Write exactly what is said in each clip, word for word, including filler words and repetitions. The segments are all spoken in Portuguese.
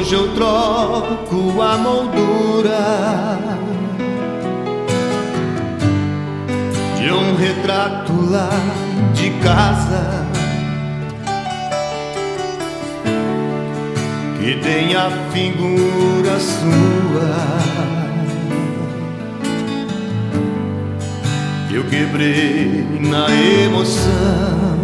Hoje eu troco a moldura de um retrato lá de casa, que tem a figura sua. Eu quebrei na emoção.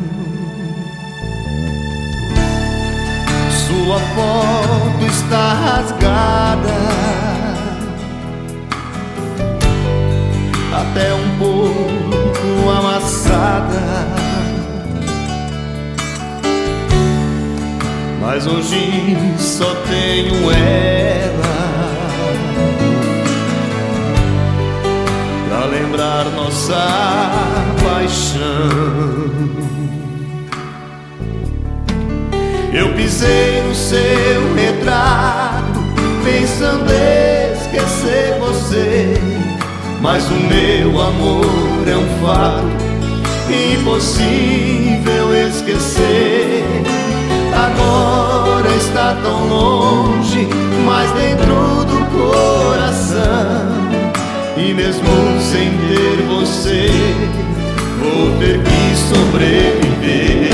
Sua foto está rasgada, até um pouco amassada, mas hoje só tenho ela pra lembrar nossa paixão. Eu pisei no seu retrato, pensando esquecer você, mas o meu amor é um fato impossível esquecer. Agora está tão longe, mas dentro do coração, e mesmo sem ter você, vou ter que sobreviver.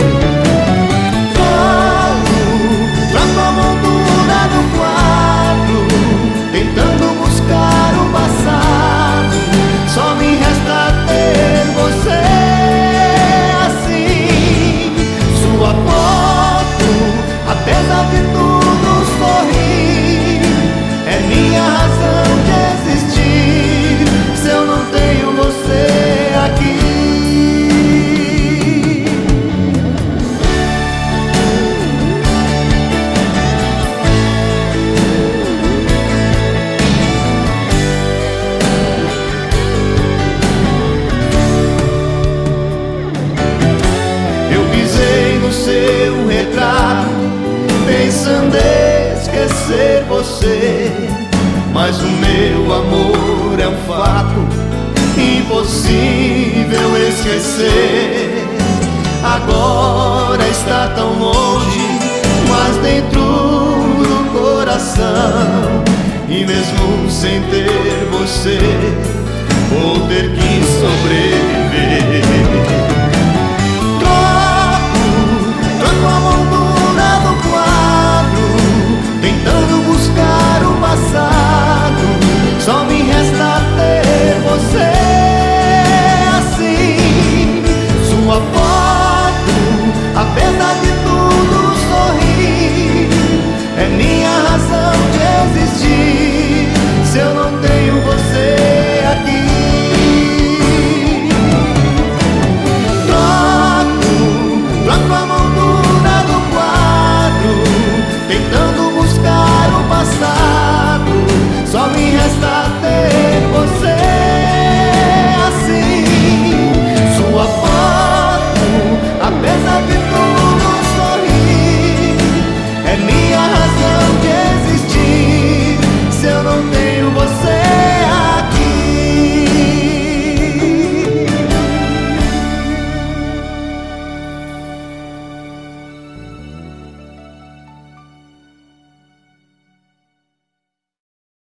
Seu retrato, pensando esquecer você, mas o meu amor é um fato impossível esquecer. Agora está tão longe, mas dentro do coração, e mesmo sem ter você, vou ter que sobreviver.